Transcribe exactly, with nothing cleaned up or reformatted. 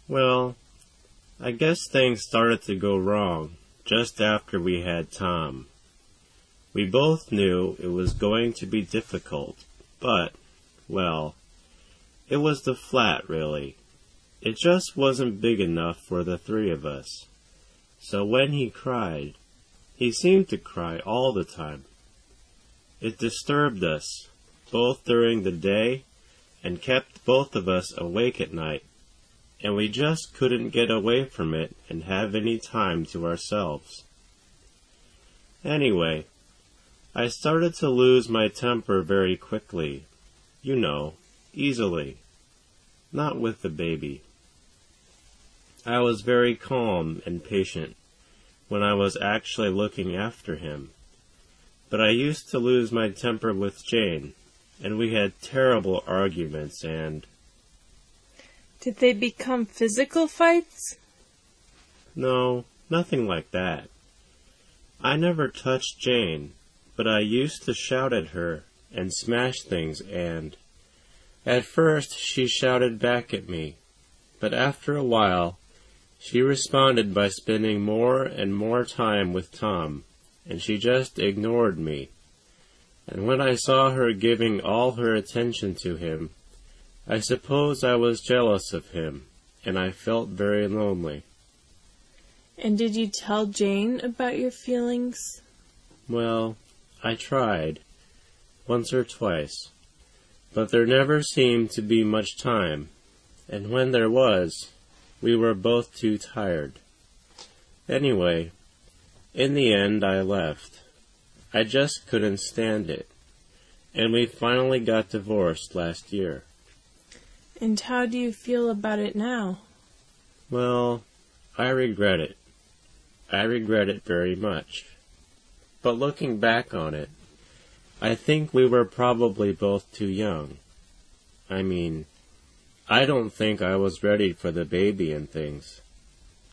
Well, I guess things started to go wrong just after we had Tom. We both knew it was going to be difficult, but, well, it was the flat, really. It just wasn't big enough for the three of us. So when he cried, he seemed to cry all the time. It disturbed us, both during the day, and kept both of us awake at night, and we just couldn't get away from it and have any time to ourselves. Anyway, I started to lose my temper very quickly, you know, easily, not with the baby. I was very calm and patient when I was actually looking after him, but I used to lose my temper with Jane, and we had terrible arguments and... Did they become physical fights? No, nothing like that. I never touched Jane, but I used to shout at her and smash things and... At first she shouted back at me, but after a while she responded by spending more and more time with Tom, and she just ignored me. And when I saw her giving all her attention to him, I suppose I was jealous of him, and I felt very lonely. And did you tell Jane about your feelings? Well, I tried, once or twice, but there never seemed to be much time, and when there was, we were both too tired. Anyway, in the end I left. I just couldn't stand it, and we finally got divorced last year. And how do you feel about it now? Well, I regret it. I regret it very much. But looking back on it, I think we were probably both too young. I mean, I don't think I was ready for the baby and things.